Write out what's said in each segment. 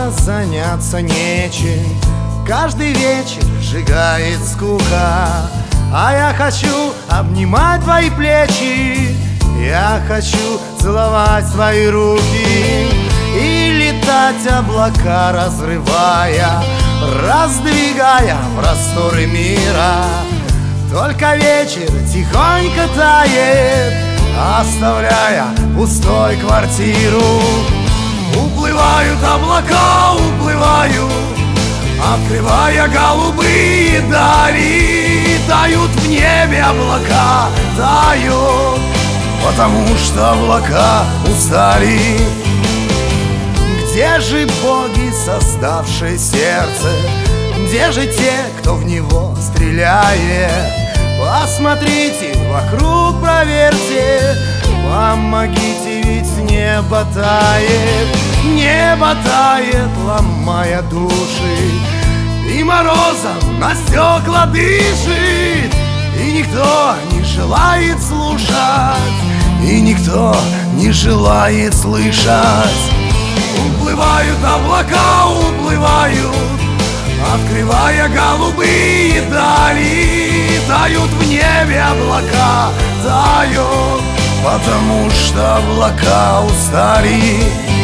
дома заняться нечем, каждый вечер сжигает скука. А я хочу обнимать твои плечи, я хочу целовать твои руки и летать облака, разрывая, раздвигая просторы мира. Только вечер тихонько тает, оставляя пустой квартиру. Уплывают облака, уплывают, открывая голубые дали. Тают в небе облака, тают, потому что облака устали. Где же боги, создавшие сердце? Где же те, кто в него стреляет? Посмотрите вокруг, проверьте, помогите, ведь небо тает. Небо тает, ломая души, и морозом на стекла дышит. И никто не желает слушать, и никто не желает слышать. Уплывают облака, уплывают, открывая голубые дали. Тают в небе облака, тают, потому что облака устали.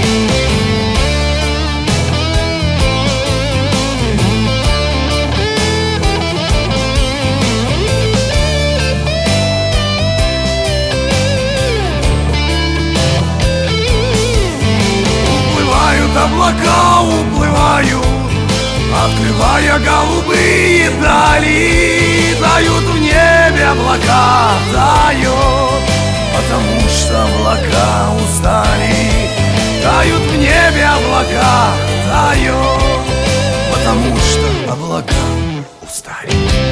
Уплывают облака, уплывают, открывая голубые дали. Тают в небе облака, тают, потому что облака устали. Тают в небе облака, тают, потому что облака устали.